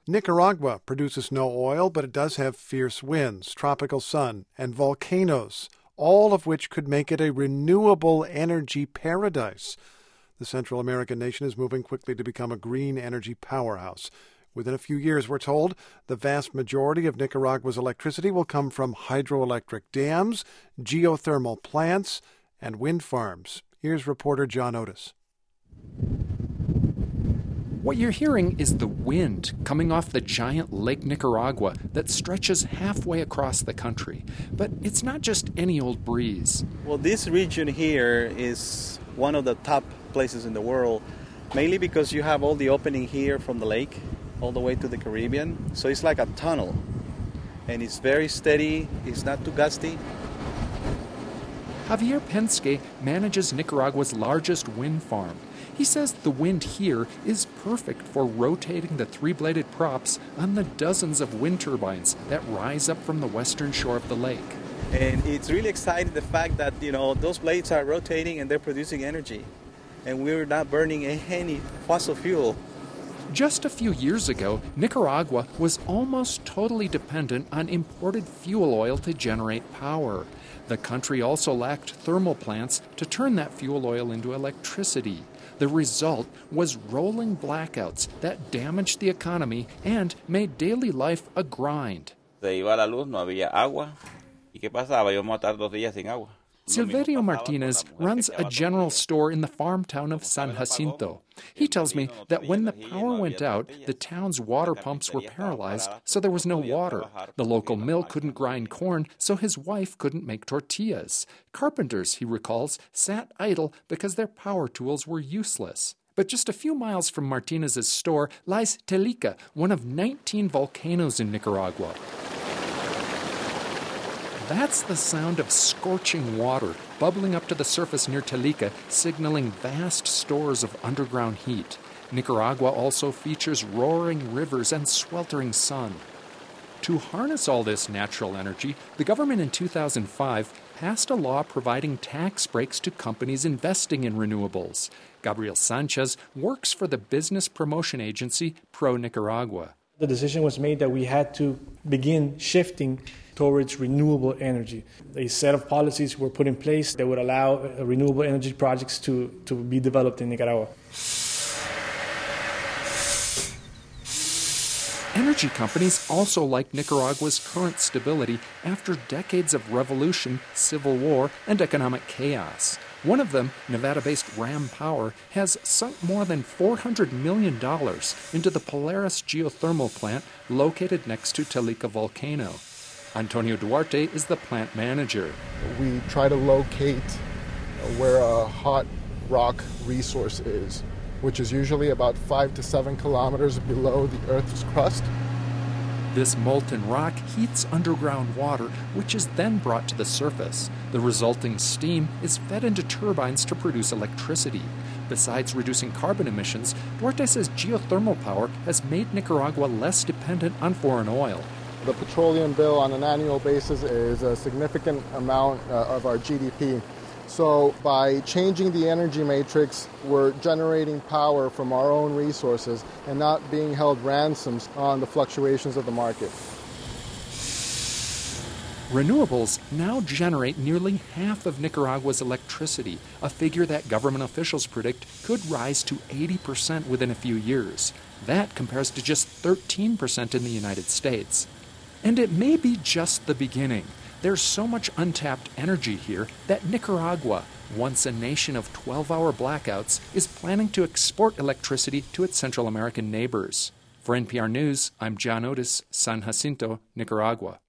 Nicaragua produces no oil, but it does have fierce winds, tropical sun, and volcanoes, all of which could make it a renewable energy paradise. The Central American nation is moving quickly to become a green energy powerhouse. Within a few years, we're told, the vast majority of Nicaragua's electricity will come from hydroelectric dams, geothermal plants, and wind farms. Here's reporter John Otis. What you're hearing is the wind coming off the giant Lake Nicaragua that stretches halfway across the country. But it's not just any old breeze. Well, this region here is one of the top places in the world, mainly because you have all the opening here from the lake all the way to the Caribbean. So it's like a tunnel, and it's very steady, it's not too gusty. Javier Penske manages Nicaragua's largest wind farm. He says the wind here is perfect for rotating the three-bladed props on the dozens of wind turbines that rise up from the western shore of the lake. And it's really exciting, the fact that, those blades are rotating and they're producing energy. And we're not burning any fossil fuel. Just a few years ago, Nicaragua was almost totally dependent on imported fuel oil to generate power. The country also lacked thermal plants to turn that fuel oil into electricity. The result was rolling blackouts that damaged the economy and made daily life a grind. Se iba la luz, no había agua. ¿Y qué pasaba? Íbamos a estar 2 días sin agua. Silverio Martinez runs a general store in the farm town of San Jacinto. He tells me that when the power went out, the town's water pumps were paralyzed, so there was no water. The local mill couldn't grind corn, so his wife couldn't make tortillas. Carpenters, he recalls, sat idle because their power tools were useless. But just a few miles from Martinez's store lies Telica, one of 19 volcanoes in Nicaragua. That's the sound of scorching water bubbling up to the surface near Telica, signaling vast stores of underground heat. Nicaragua also features roaring rivers and sweltering sun. To harness all this natural energy, the government in 2005 passed a law providing tax breaks to companies investing in renewables. Gabriel Sanchez works for the business promotion agency Pro Nicaragua. The decision was made that we had to begin shifting towards renewable energy. A set of policies were put in place that would allow renewable energy projects to be developed in Nicaragua. Energy companies also like Nicaragua's current stability after decades of revolution, civil war, and economic chaos. One of them, Nevada-based Ram Power, has sunk more than $400 million into the Polaris geothermal plant located next to Telica volcano. Antonio Duarte is the plant manager. We try to locate where a hot rock resource is, which is usually about 5 to 7 kilometers below the Earth's crust. This molten rock heats underground water, which is then brought to the surface. The resulting steam is fed into turbines to produce electricity. Besides reducing carbon emissions, Duarte says geothermal power has made Nicaragua less dependent on foreign oil. The petroleum bill on an annual basis is a significant amount of our GDP. So by changing the energy matrix, we're generating power from our own resources and not being held ransoms on the fluctuations of the market. Renewables now generate nearly half of Nicaragua's electricity, a figure that government officials predict could rise to 80% within a few years. That compares to just 13% in the United States. And it may be just the beginning. There's so much untapped energy here that Nicaragua, once a nation of 12-hour blackouts, is planning to export electricity to its Central American neighbors. For NPR News, I'm John Otis, San Jacinto, Nicaragua.